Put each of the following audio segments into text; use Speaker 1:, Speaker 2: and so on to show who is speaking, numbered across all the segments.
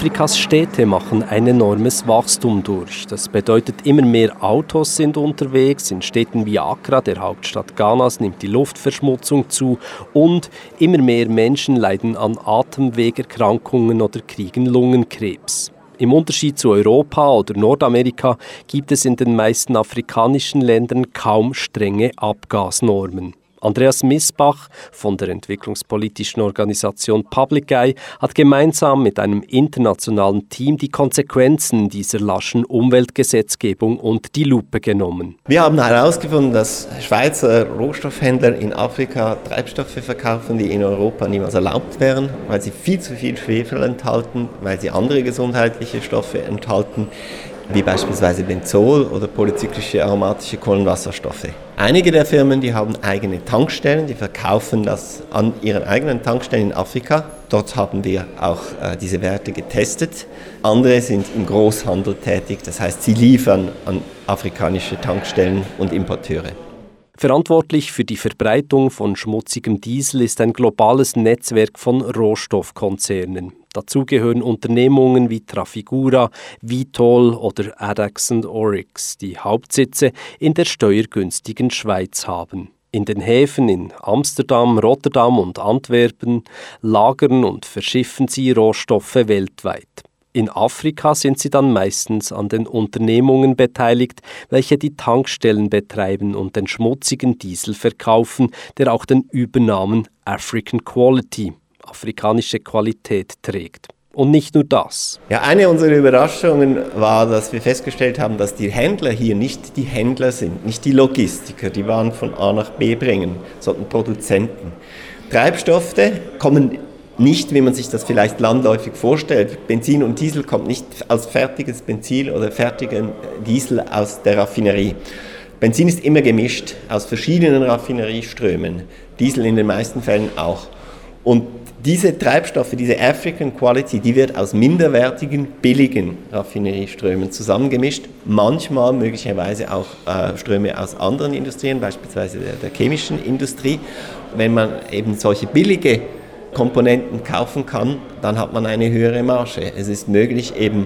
Speaker 1: Afrikas Städte machen ein enormes Wachstum durch. Das bedeutet, immer mehr Autos sind unterwegs. In Städten wie Accra, der Hauptstadt Ghanas, nimmt die Luftverschmutzung zu. Und immer mehr Menschen leiden an Atemwegerkrankungen oder kriegen Lungenkrebs. Im Unterschied zu Europa oder Nordamerika gibt es in den meisten afrikanischen Ländern kaum strenge Abgasnormen. Andreas Missbach von der entwicklungspolitischen Organisation Public Eye hat gemeinsam mit einem internationalen Team die Konsequenzen dieser laschen Umweltgesetzgebung unter die Lupe genommen.
Speaker 2: Wir haben herausgefunden, dass Schweizer Rohstoffhändler in Afrika Treibstoffe verkaufen, die in Europa niemals erlaubt wären, weil sie viel zu viel Schwefel enthalten, weil sie andere gesundheitliche Stoffe enthalten, wie beispielsweise Benzol oder polyzyklische aromatische Kohlenwasserstoffe. Einige der Firmen, die haben eigene Tankstellen, die verkaufen das an ihren eigenen Tankstellen in Afrika. Dort haben wir auch diese Werte getestet. Andere sind im Großhandel tätig, das heißt, sie liefern an afrikanische Tankstellen und Importeure.
Speaker 1: Verantwortlich für die Verbreitung von schmutzigem Diesel ist ein globales Netzwerk von Rohstoffkonzernen. Dazu gehören Unternehmungen wie Trafigura, Vitol oder Addax & Oryx, die Hauptsitze in der steuergünstigen Schweiz haben. In den Häfen in Amsterdam, Rotterdam und Antwerpen lagern und verschiffen sie Rohstoffe weltweit. In Afrika sind sie dann meistens an den Unternehmungen beteiligt, welche die Tankstellen betreiben und den schmutzigen Diesel verkaufen, der auch den Übernamen African Quality, afrikanische Qualität, trägt. Und nicht nur das.
Speaker 2: Ja, eine unserer Überraschungen war, dass wir festgestellt haben, dass die Händler hier nicht die Händler sind, nicht die Logistiker, die Waren von A nach B bringen, sondern Produzenten. Treibstoffe kommen nicht, wie man sich das vielleicht landläufig vorstellt. Benzin und Diesel kommt nicht als fertiges Benzin oder fertigen Diesel aus der Raffinerie. Benzin ist immer gemischt aus verschiedenen Raffinerieströmen, Diesel in den meisten Fällen auch. Und diese Treibstoffe, diese African Quality, die wird aus minderwertigen, billigen Raffinerieströmen zusammengemischt. Manchmal möglicherweise auch Ströme aus anderen Industrien, beispielsweise der chemischen Industrie. Wenn man eben solche billige Komponenten kaufen kann, dann hat man eine höhere Marge. Es ist möglich, eben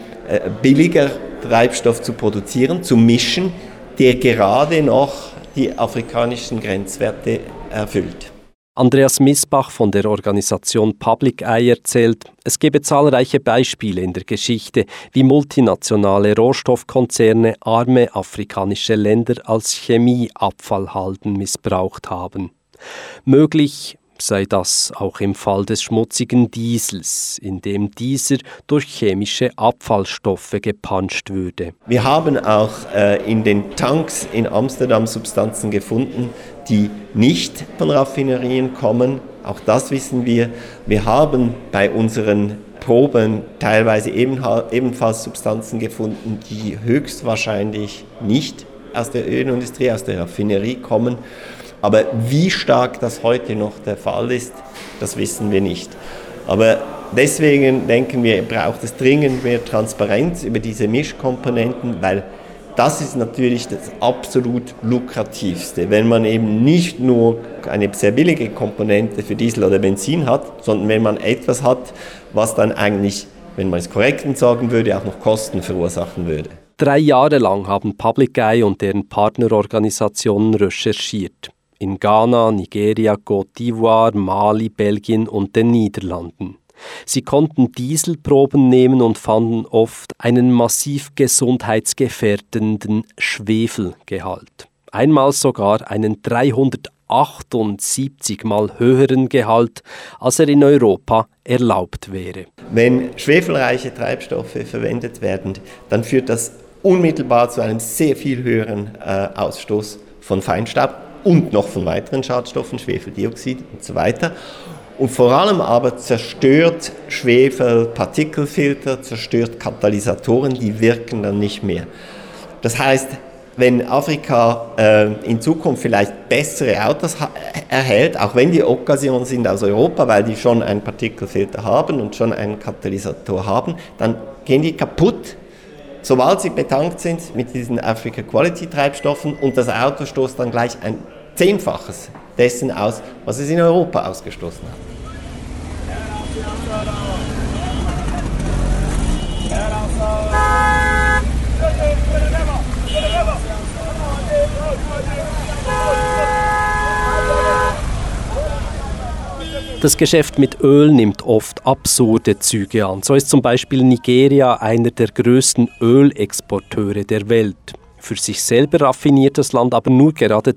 Speaker 2: billiger Treibstoff zu produzieren, zu mischen, der gerade noch die afrikanischen Grenzwerte erfüllt.
Speaker 1: Andreas Missbach von der Organisation Public Eye erzählt, es gebe zahlreiche Beispiele in der Geschichte, wie multinationale Rohstoffkonzerne arme afrikanische Länder als Chemieabfallhalden missbraucht haben. Möglich sei das auch im Fall des schmutzigen Diesels, in dem dieser durch chemische Abfallstoffe gepanscht würde.
Speaker 2: Wir haben auch in den Tanks in Amsterdam Substanzen gefunden, die nicht von Raffinerien kommen. Auch das wissen wir. Wir haben bei unseren Proben teilweise ebenfalls Substanzen gefunden, die höchstwahrscheinlich nicht aus der Ölindustrie, aus der Raffinerie kommen. Aber wie stark das heute noch der Fall ist, das wissen wir nicht. Aber deswegen denken wir, braucht es dringend mehr Transparenz über diese Mischkomponenten, weil das ist natürlich das absolut lukrativste, wenn man eben nicht nur eine sehr billige Komponente für Diesel oder Benzin hat, sondern wenn man etwas hat, was dann eigentlich, wenn man es korrekt entsorgen würde, auch noch Kosten verursachen würde.
Speaker 1: 3 Jahre lang haben Public Eye und deren Partnerorganisationen recherchiert. In Ghana, Nigeria, Côte d'Ivoire, Mali, Belgien und den Niederlanden. Sie konnten Dieselproben nehmen und fanden oft einen massiv gesundheitsgefährdenden Schwefelgehalt. Einmal sogar einen 378 Mal höheren Gehalt, als er in Europa erlaubt wäre.
Speaker 2: Wenn schwefelreiche Treibstoffe verwendet werden, dann führt das unmittelbar zu einem sehr viel höheren Ausstoß von Feinstaub und noch von weiteren Schadstoffen, Schwefeldioxid und so weiter. Und vor allem aber zerstört Schwefel Partikelfilter, zerstört Katalysatoren, die wirken dann nicht mehr. Das heißt, wenn Afrika in Zukunft vielleicht bessere Autos erhält, auch wenn die Occasion sind aus Europa, weil die schon einen Partikelfilter haben und schon einen Katalysator haben, dann gehen die kaputt, sobald sie betankt sind mit diesen Africa Quality Treibstoffen, und das Auto stoßt dann gleich ein 10-faches dessen aus, was es in Europa ausgestoßen hat.
Speaker 1: Das Geschäft mit Öl nimmt oft absurde Züge an. So ist zum Beispiel Nigeria einer der größten Ölexporteure der Welt. Für sich selber raffiniert das Land aber nur gerade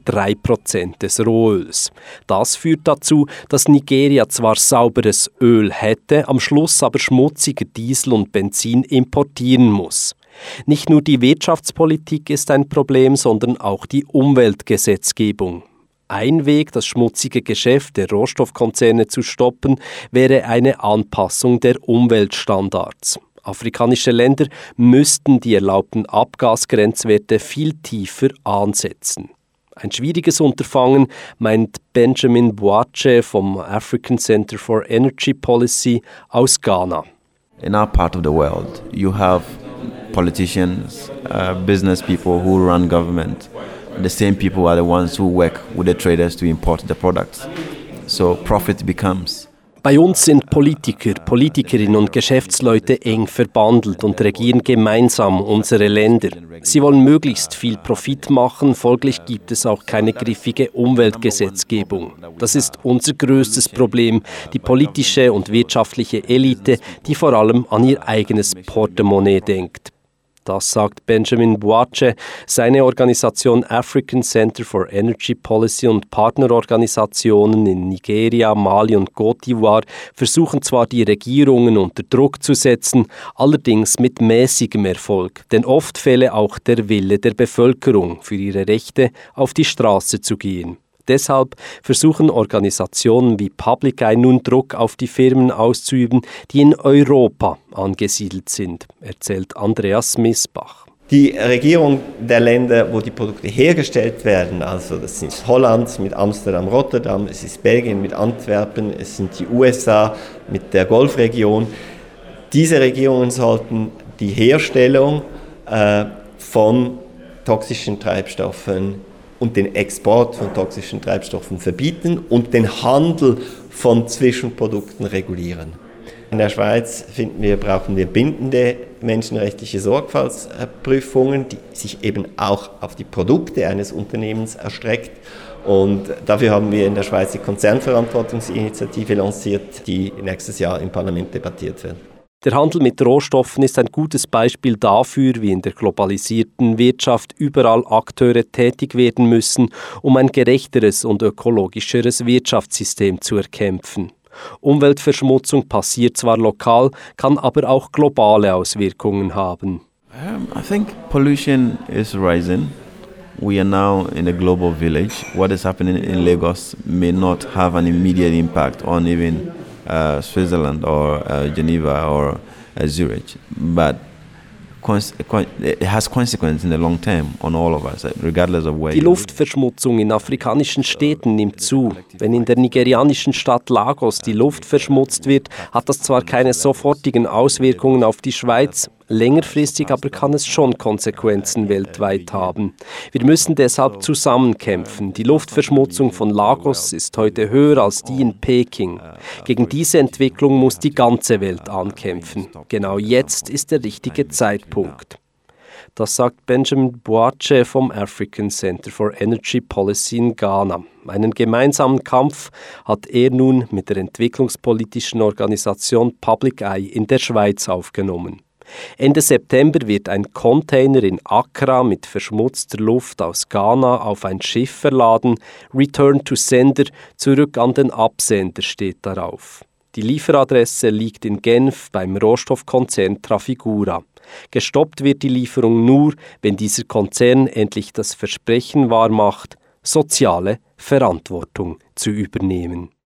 Speaker 1: 3% des Rohöls. Das führt dazu, dass Nigeria zwar sauberes Öl hätte, am Schluss aber schmutziger Diesel und Benzin importieren muss. Nicht nur die Wirtschaftspolitik ist ein Problem, sondern auch die Umweltgesetzgebung. Ein Weg, das schmutzige Geschäft der Rohstoffkonzerne zu stoppen, wäre eine Anpassung der Umweltstandards. Afrikanische Länder müssten die erlaubten Abgasgrenzwerte viel tiefer ansetzen. Ein schwieriges Unterfangen, meint Benjamin Boakye vom African Center for Energy Policy aus Ghana.
Speaker 3: In our part of the world, you have politicians, business people who run government. The same people are the ones who work with the traders to import the products. So profit becomes.
Speaker 1: Bei uns sind Politiker, Politikerinnen und Geschäftsleute eng verbandelt und regieren gemeinsam unsere Länder. Sie wollen möglichst viel Profit machen, folglich gibt es auch keine griffige Umweltgesetzgebung. Das ist unser größtes Problem, die politische und wirtschaftliche Elite, die vor allem an ihr eigenes Portemonnaie denkt. Das sagt Benjamin Boakye. Seine Organisation African Center for Energy Policy und Partnerorganisationen in Nigeria, Mali und Côte d'Ivoire versuchen zwar, die Regierungen unter Druck zu setzen, allerdings mit mäßigem Erfolg, denn oft fehle auch der Wille der Bevölkerung, für ihre Rechte auf die Straße zu gehen. Deshalb versuchen Organisationen wie Public Eye nun Druck auf die Firmen auszuüben, die in Europa angesiedelt sind, erzählt Andreas Misbach.
Speaker 2: Die Regierung der Länder, wo die Produkte hergestellt werden, also das ist Holland mit Amsterdam, Rotterdam, es ist Belgien mit Antwerpen, es sind die USA mit der Golfregion. Diese Regierungen sollten die Herstellung von toxischen Treibstoffen und den Export von toxischen Treibstoffen verbieten und den Handel von Zwischenprodukten regulieren. In der Schweiz brauchen wir bindende menschenrechtliche Sorgfaltsprüfungen, die sich eben auch auf die Produkte eines Unternehmens erstreckt. Und dafür haben wir in der Schweiz die Konzernverantwortungsinitiative lanciert, die nächstes Jahr im Parlament debattiert wird.
Speaker 1: Der Handel mit Rohstoffen ist ein gutes Beispiel dafür, wie in der globalisierten Wirtschaft überall Akteure tätig werden müssen, um ein gerechteres und ökologischeres Wirtschaftssystem zu erkämpfen. Umweltverschmutzung passiert zwar lokal, kann aber auch globale Auswirkungen haben.
Speaker 3: I think pollution is rising. We are now in a global village. What is happening in Lagos may not have an immediate impact on even Switzerland or Geneva or Zurich, but it has consequences in the long term on all of us, regardless of where.
Speaker 1: Die Luftverschmutzung in afrikanischen Städten nimmt zu. Wenn in der nigerianischen Stadt Lagos die Luft verschmutzt wird, hat das zwar keine sofortigen Auswirkungen auf die Schweiz, längerfristig aber kann es schon Konsequenzen weltweit haben. Wir müssen deshalb zusammenkämpfen. Die Luftverschmutzung von Lagos ist heute höher als die in Peking. Gegen diese Entwicklung muss die ganze Welt ankämpfen. Genau jetzt ist der richtige Zeitpunkt. Das sagt Benjamin Boakye vom African Center for Energy Policy in Ghana. Einen gemeinsamen Kampf hat er nun mit der entwicklungspolitischen Organisation Public Eye in der Schweiz aufgenommen. Ende September wird ein Container in Accra mit verschmutzter Luft aus Ghana auf ein Schiff verladen. Return to Sender, zurück an den Absender steht darauf. Die Lieferadresse liegt in Genf beim Rohstoffkonzern Trafigura. Gestoppt wird die Lieferung nur, wenn dieser Konzern endlich das Versprechen wahrmacht, soziale Verantwortung zu übernehmen.